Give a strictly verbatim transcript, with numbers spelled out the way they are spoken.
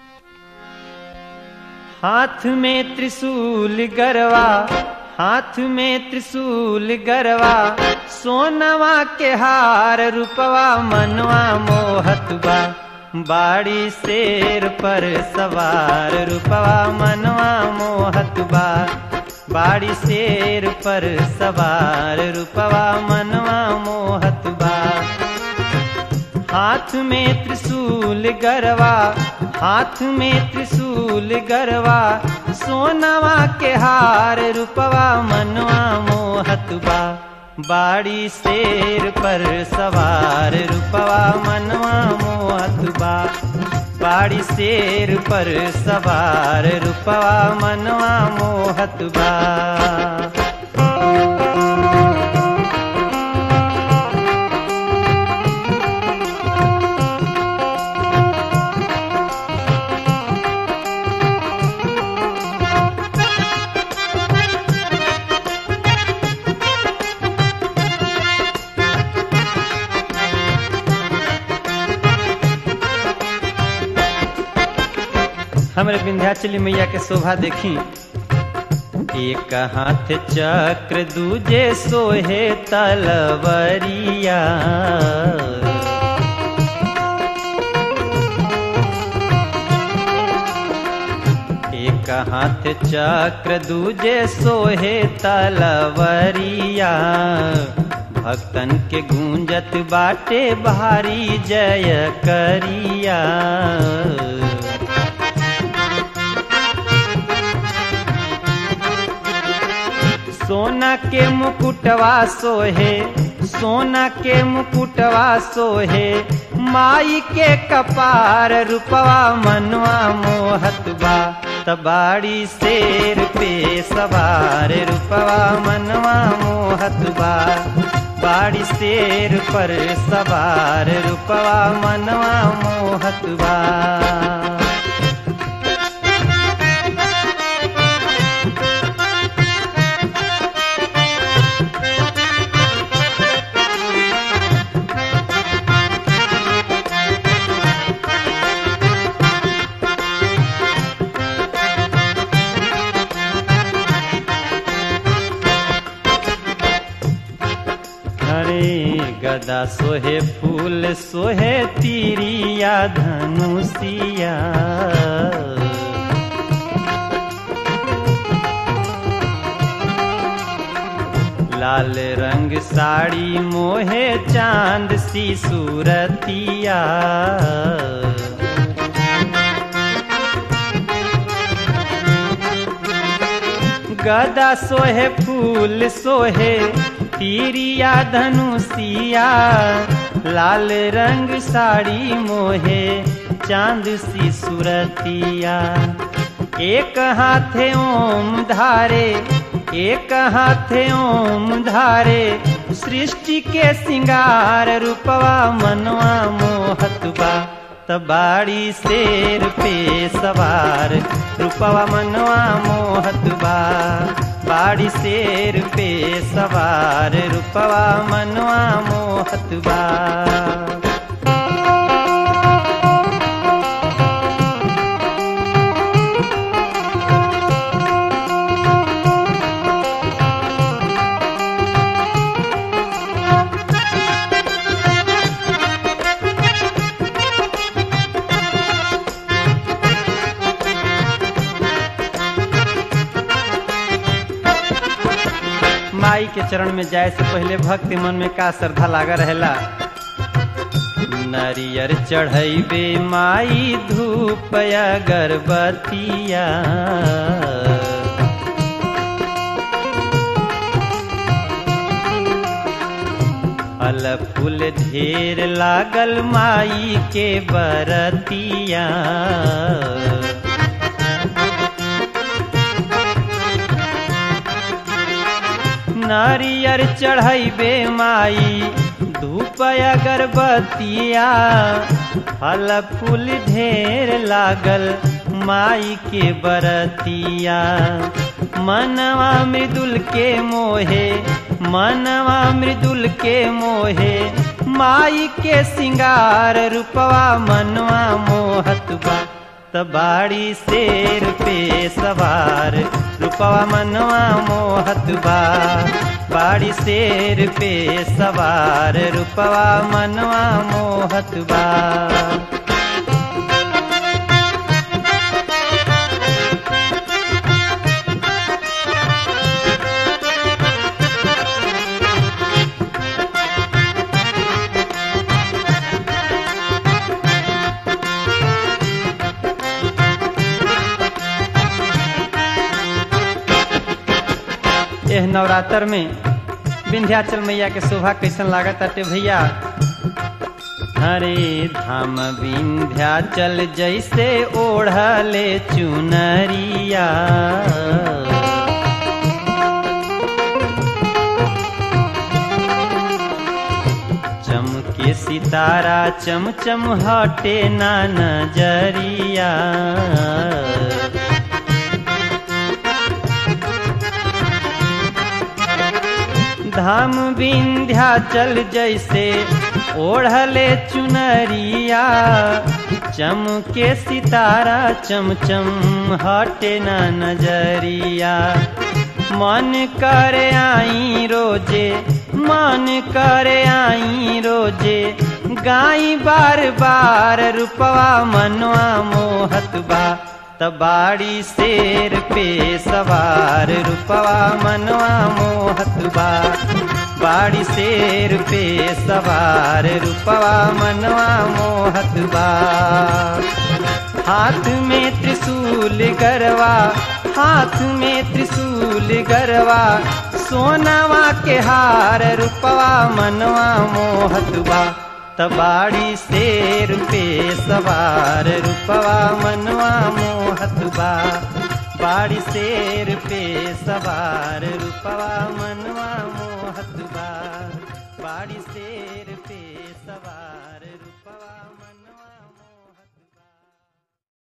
हाथ में त्रिशूल गरवा, हाथ में त्रिशूल गरवा, सोनवा के हार रूपवा मनवा मोहत बा। बाड़ी शेर पर सवार रूपवा मनवा मोहत बा। बाड़ी शेर पर सवार रूपवा मनवा मोहत बा। हाथ में त्रिशूल गरवा, हाथ में त्रिशूल गरवा, सोनवा के हार रूपवा मनवा मोहत बा। बाड़ी शेर पर सवार रूपवा मनवा मोहत बा। बाड़ी शेर पर सवार रूपवा मनवा मोहत बा। हमरे विंध्याचली मैया के शोभा देखी। एक हाथ चक्र दूजे सोहे तलवरिया, एक हाथ चक्र दूजे सोहे तलवरिया। भक्तन के गूंजत बाटे भारी जय करिया। सोना के मुकुटवा सोहे, सोना के मुकुटवा सोहे, माई के कपार रूपवा मनवा मोहत बा। तबाड़ी शेर पे सवार रूपवा मनवा मोहत बा। बाड़ी शेर पर सवार रूपवा मनवा मोहत बा। गदा सोहे फूल सोहे तीरिया धनुषिया। लाल रंग साड़ी मोहे चांद सी सूरतिया। गदा सोहे फूल सोहे तीरिया धनुषिया। लाल रंग साड़ी मोहे चांद सी सूरतिया। एक हाथे ओम धारे, एक हाथे ओम धारे, सृष्टि के सिंगार रूपवा मनवा मोहत बा। तबाड़ी शेर पे सवार रूपवा मनवा मोहत बा। बाड़ी शेर पे सवार रूपवा मनवा मोहत बा। माई के चरण में जाए से पहले भक्ति मन में का श्रद्धा लागा रहेला। नरियर चढ़ैबे माई धूप अगरबत्तिया। फल फूल ढेर लागल माई के बरतिया। नारियर चढ़ैबे माई धूप अगरबत्तिया। फल फूल ढेर लागल माई के बरतिया। मनवा मृदुल के मोहे, मनवा मृदुल के मोहे, माई के सिंगार रूपवा मनवा मोहत बा। तबाड़ी शेर पे सवार रूपवा मनवा मोहत बा। बाड़ी शेर पे सवार रूपवा मनवा मोहत बा। एह नवरात्र में विंध्याचल मैया के शोभा कैसन लागत अटे भैया। हरे धाम विंध्याचल जैसे ओढ़ले चुनरिया। चमके सितारा चमचम हटे ना नजरिया। धाम विंध्याचल जैसे ओढ़ले चुनरिया। चमके सितारा चमचम हटे ना नजरिया। मन करे आई रोजे मन करे आई रोजे गाई बार बार रूपवा मनवा मोहत बा। तबाड़ी शेर पे सवार रूपवा मनवा मोहत बा। बाड़ी शेर पे सवार रूपवा मनवा मोहत बा। हाथ में त्रिशूल गरवा हाथ में त्रिशूल गरवा सोनावा के हार रूपवा मनवा मोहत बा। तबाड़ी शेर पे सवार रूपवा मनवा मोहत बा। बाड़ी शेर पे सवार रूपवा मनवा मोहत